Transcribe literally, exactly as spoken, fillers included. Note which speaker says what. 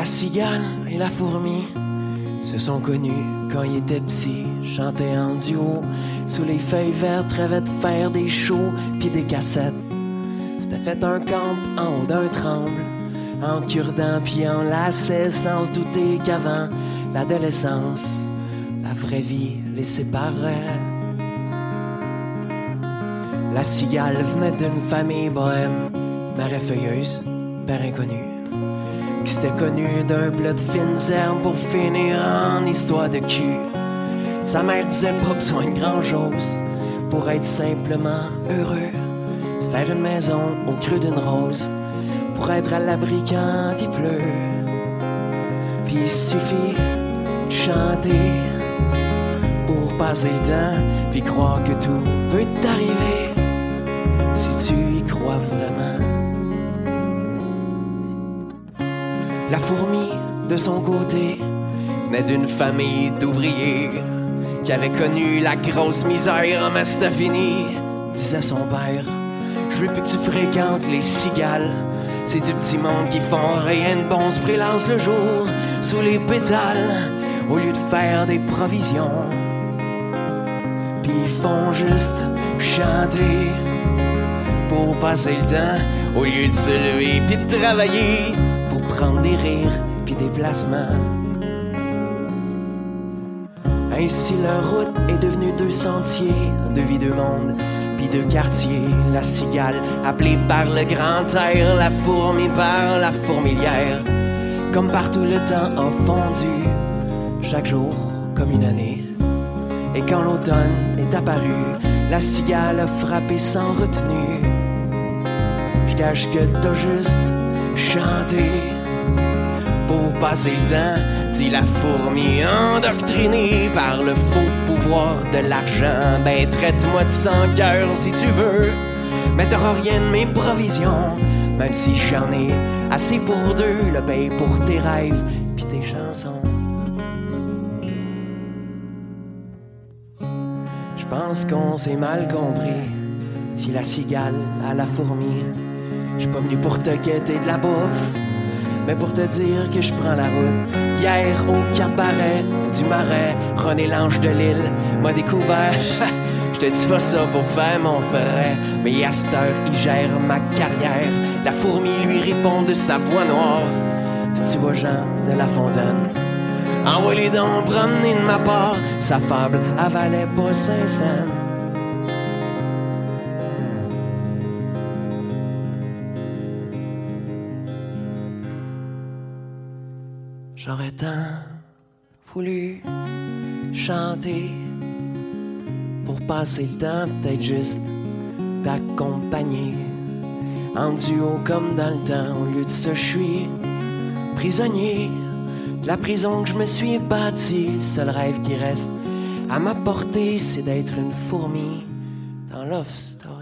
Speaker 1: La cigale et la fourmi se sont connus quand ils étaient petits, chantaient en duo. Sous les feuilles vertes, rêvaient de faire des shows pis des cassettes. C'était fait un camp en haut d'un tremble, en cure-dents pis en lacets, sans se douter qu'avant l'adolescence, la vraie vie les séparait. La cigale venait d'une famille bohème, mère feuilleuse, père inconnu, qui s'était connu d'un plat de fines herbes pour finir en histoire de cul. Sa mère disait pas besoin de grand-chose pour être simplement heureux. Se faire une maison au creux d'une rose pour être à l'abri quand il pleut. Puis il suffit de chanter pour passer le temps, puis croire que tout peut t'arriver si tu y crois vraiment. La fourmi, de son côté, venait d'une famille d'ouvriers qui avait connu la grosse misère. Mais c'était fini, disait son père. Je veux plus que tu fréquentes les cigales. C'est du petit monde qui font rien de bon, se prélancent le jour sous les pétales au lieu de faire des provisions. Puis ils font juste chanter pour passer le temps au lieu de se lever puis de travailler pour prendre des rires puis des placements. Ainsi leur route est devenue deux sentiers, de vie, deux mondes, puis deux quartiers. La cigale appelée par le grand air, la fourmi par la fourmilière. Comme partout le temps a fondu, chaque jour comme une année. Et quand l'automne est apparu, la cigale a frappé sans retenue. Je cache que t'as juste chanté pour passer le temps, dit la fourmi endoctrinée par le faux pouvoir de l'argent. Ben traite-moi de sans cœur si tu veux, mais t'auras rien de mes provisions. Même si j'en ai assez pour deux, le paye pour tes rêves pis tes chansons. Je pense qu'on s'est mal compris, dit la cigale à la fourmi. J'suis pas venu pour te quêter de la bouffe, mais pour te dire que je prends la route. Hier, au cabaret du Marais, René l'ange de l'île m'a découvert. Je te dis pas ça pour faire mon frère, mais à cette heure, il gère ma carrière. La fourmi lui répond de sa voix noire. Si tu vois Jean de La Fontaine, envoie-les donc promener de ma part. Sa fable avalait pas cinq cents. J'aurais tant voulu chanter pour passer le temps, peut-être juste t'accompagner en duo comme dans le temps. Au lieu de ça, je suis prisonnier de la prison que je me suis bâtie. Le seul rêve qui reste à ma portée, c'est d'être une fourmi dans Love Story.